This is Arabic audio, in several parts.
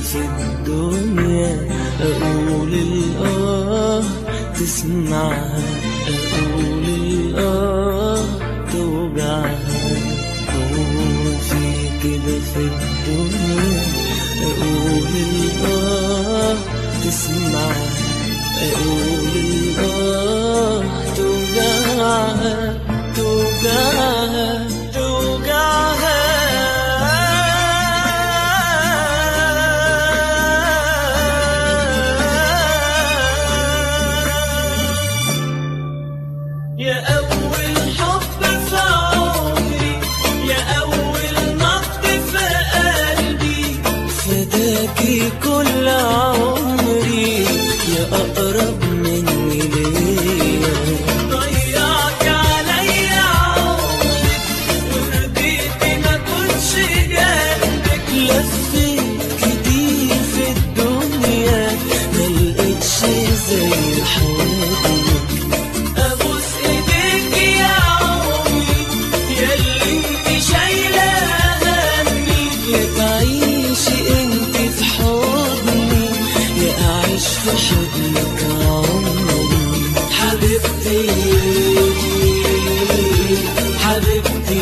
في الدنيا أقول الآه تسمعها، أقول الآه توجعها. هو في كده في الدنيا أقول الآه تسمعها، أقول الآه توجعها توجعها توجعها. يا أول حب في عمري، يا أول نبض في قلبي، فداكي كل عمري يا أقرب مني ليا. ضيعت عليا عمرك ورضيتي ما كنتش جنبك، لفيت كتير في الدنيا ملقتش زي حضنك. في حضنك عمري حبيبتي حبيبتي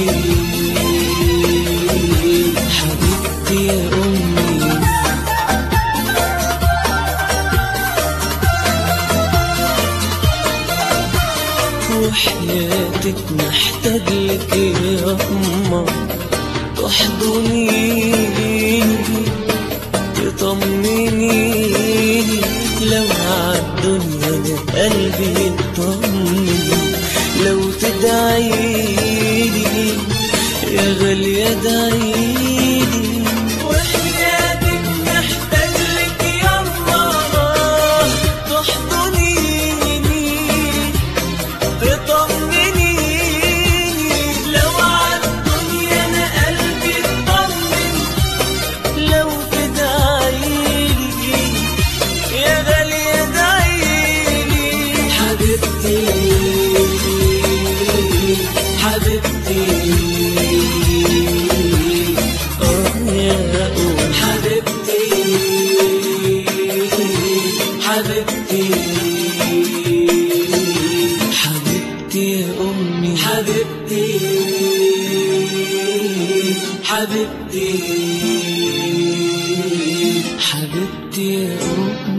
حبيبتي يا أمي. وحياتك محتاج لك يا أما تحضنيني تطمنيني، لو عالدنيا أنا قلبي يطمن، لو تدعيلي يا غالية ادعيلي. وحياتك محتاج لك يما تحضنيني تطمنيني، لو عالدنيا أنا قلبي يطمن، لو تدعيلي يا غالية ادعيلي. حبيبتي حبيبتي يا أم حبيبتي حبيبتي حبيبتي يا أمي حبيبتي حبيبتي حبيبتي يا أمي.